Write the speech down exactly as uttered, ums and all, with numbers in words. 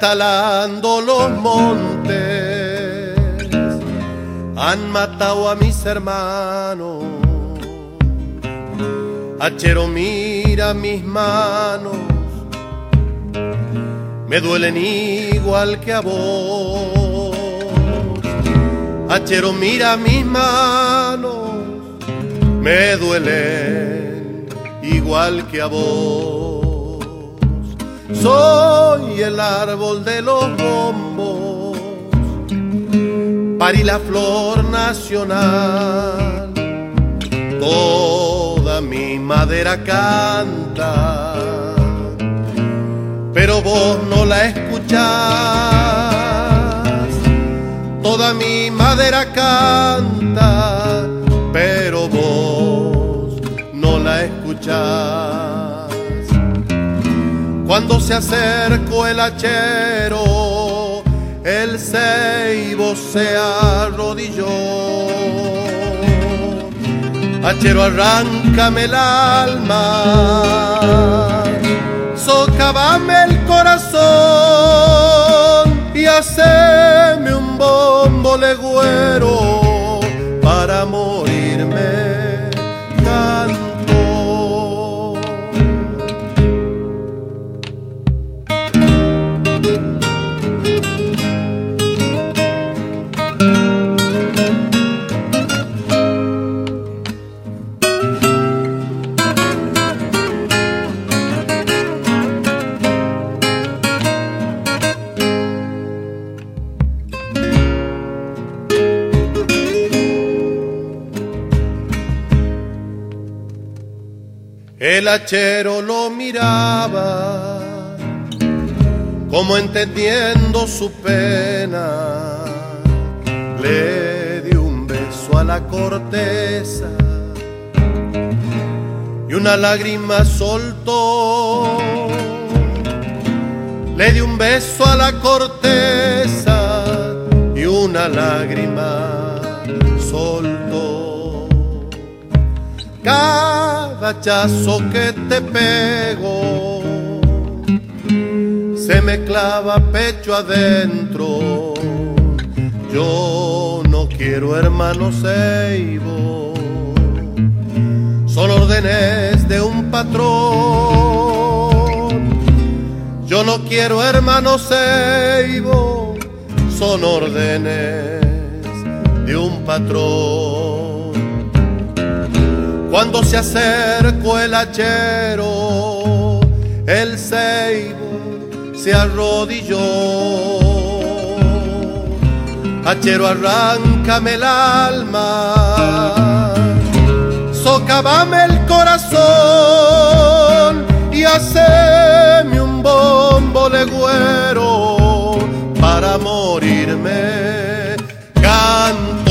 talando los montes, han matado a mis hermanos. Hachero, mira mis manos, me duelen igual que a vos. Hachero, mira mis manos, me duelen igual que a vos. Soy el árbol de los bombos, parí la flor nacional. Toda mi madera canta, pero vos no la escuchás. Toda mi madera canta, pero vos no la escuchás. Cuando se acercó el hachero, el ceibo se arrodilló. Hachero, arráncame el alma, socavame el corazón y haceme un bombo legüero para morirme canto. El hachero lo miraba, como entendiendo su pena. Le dio un beso a la corteza y una lágrima soltó. Le dio un beso a la corteza y una lágrima soltó. Cada hachazo que te pego se me clava pecho adentro. Yo no quiero, hermano ceibo, son órdenes de un patrón. Yo no quiero, hermano ceibo, son órdenes de un patrón. Cuando se acercó el hachero, el ceibo se arrodilló. Hachero, arráncame el alma, socavame el corazón y haceme un bombo legüero para morirme canto.